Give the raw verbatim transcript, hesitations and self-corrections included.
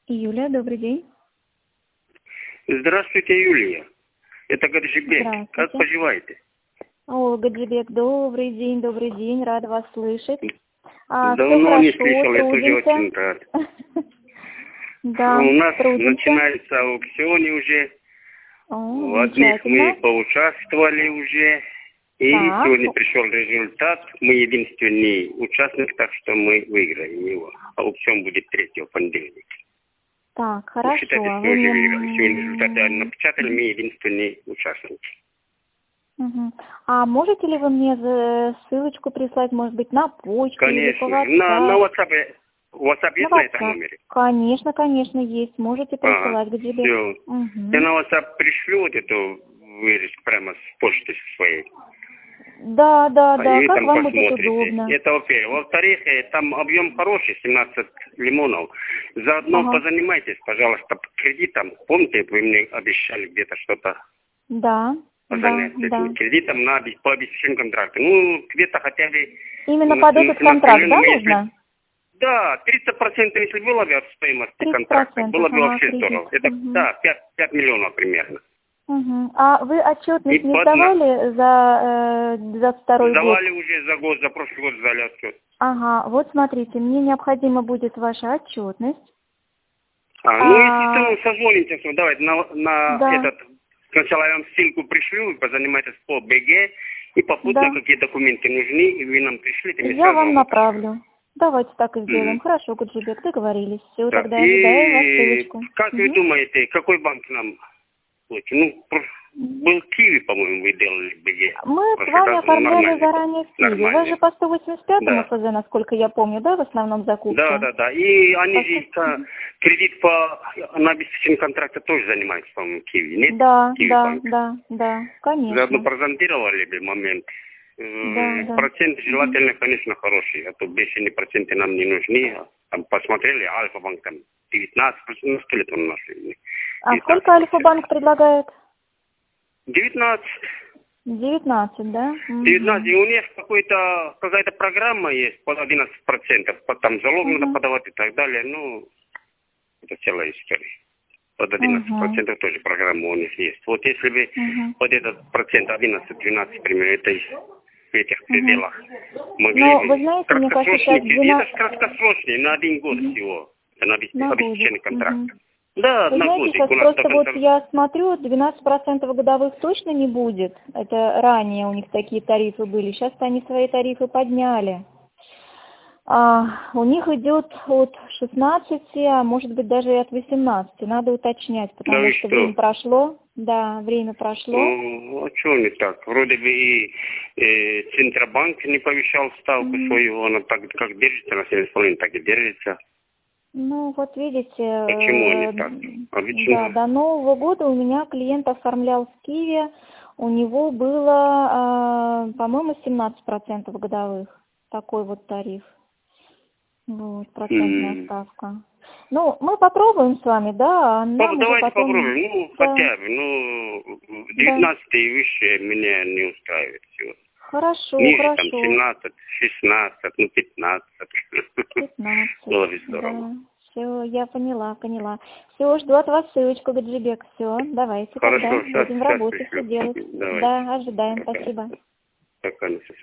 Юлия, добрый день. Здравствуйте, Юлия. Это Гаджибек. Здравствуйте. Как поживаете? О, Гаджибек, добрый день, добрый день, рада вас слышать. А, всё Давно не хорошо, слышал, я тоже трудимся. очень рад. Да, У нас трудимся. начинается аукционы уже. О, В одних мы замечательно. поучаствовали уже. И Так. сегодня пришел результат. Мы единственный участник, так что мы выиграем его. Аукцион будет третьего понедельника. Так, Ну, хорошо. считайте, А что вы уже мне... выиграли. Сегодня результаты напечатали, мы единственные участники. Мгм. А можете ли вы мне за- ссылочку прислать, может быть, на почту или по Конечно. На, на WhatsApp? WhatsApp. WhatsApp есть На на этом WhatsApp. номере? Конечно, конечно, есть. Можете Ага, присылать, Гаджибек. все. Мгм. Я на WhatsApp пришлю вот эту вырезку прямо с почты своей. Да, да, А да, и как там вам будет посмотрите. удобно. Это во-первых. Во-вторых, э, там объем хороший, семнадцать лимонов. Заодно Ага. позанимайтесь, пожалуйста, по кредитам. Помните, вы мне обещали где-то что-то Да, по да, занятию да. этим кредитом на обе- по обеспечению контракта. Ну, где-то хотя бы... Именно на- под на этот семнадцать контракт, да, миллионов, если- нужно? Да, тридцать процентов, если было бы от стоимости тридцать контракта, процентов, было бы ага, вообще кредит. здорово. Это, Мгм. да, пять, пять миллионов примерно. Мгм. А вы И отчетность не под на- сдавали за э, двадцать второй год? Сдавали уже за год, за прошлый год сдали отчет. Ага, вот смотрите, мне необходима будет ваша отчетность. А, ну, А, естественно, созвонимся, что давайте на, на да, этот, сначала я вам ссылку пришлю, вы позанимаетесь по БГ, и попутно да, какие документы нужны, и вы нам пришлите, мы я сразу вам вам отошлем. направлю. Давайте так и сделаем. Мгм. Хорошо, Гаджибек, договорились. Все, Так, тогда ожидаю вас и ссылочку. как вы Мгм. думаете, какой банк нам лучше? Ну, про- был Киви, по-моему, вы делали БГ. Мы с Прошлый вами раз, ну, оформляли нормальный. заранее в Киеве. У вас же Нормальный. по сто восемьдесят пятому Да. ФЗ, насколько я помню, да, в основном закупки? Да, да, да. И они По же сто- э, кредит по на обеспечение контракта тоже занимаются, по-моему, Киви. Нет? Да, Киви да, банк. да, да, Заодно конечно. прозондировали бы момент. Да, Э, да. Процент Мгм. желательно, конечно, хороший, а то бешеные проценты нам не нужны. Там посмотрели, Альфа-банк там девятнадцать процентов, ну что ли там нашли? А девятнадцать сколько Альфа-банк процентов. предлагает? девятнадцать. девятнадцать, да? девятнадцать. Угу. И у них какой-то, какая-то программа есть под одиннадцать процентов. Там залог надо Угу. подавать и так далее. Ну, это целая история. Под одиннадцать Угу. процентов тоже программа у них есть. Вот если бы Угу. под этот процент одиннадцать-двенадцать, примерно, это и в этих Угу. пределах могли Но вы бы знаете, мне кажется, краткосрочный сейчас кредит, это двенадцать... же краткосрочный, на один год Угу. всего, это на обесп- На годик. обеспеченный контракт. Угу. Да, Вы на знаете, годик сейчас у нас до просто вот конца. я смотрю, двенадцать процентов годовых точно не будет. Это ранее у них такие тарифы были. Сейчас-то они свои тарифы подняли. А, у них идет от шестнадцати, а может быть даже и от восемнадцати. Надо уточнять, Да потому и что что? время прошло. Да, время прошло. Ну, а что не так? Вроде бы и э, Центробанк не повышал ставку Мгм. свою, она так как держится на семь с половиной, так и держится. Ну, вот видите, Почему э, они так? да, Обычно. до Нового года у меня клиент оформлял в Киеве, у него было, э, по-моему, семнадцать процентов годовых. Такой вот тариф. Вот, процентная М. ставка. Ну, мы попробуем с вами, да, а Поп- нам уже Давайте потом... попробуем, ну, Да, хотя бы, ну, да. девятнадцать и выше меня не устраивает всего. Хорошо, Ниже там хорошо. семнадцать, шестнадцать, ну, пятнадцать. пятнадцать, Было бы здорово. да. Все, я поняла, поняла. Все, жду от вас ссылочку, Гаджибек. Все, давайте Хорошо, тогда сейчас, будем в сейчас работе все пришлю. делать. Давайте. Да, ожидаем, Пока. спасибо. Пока, на связи.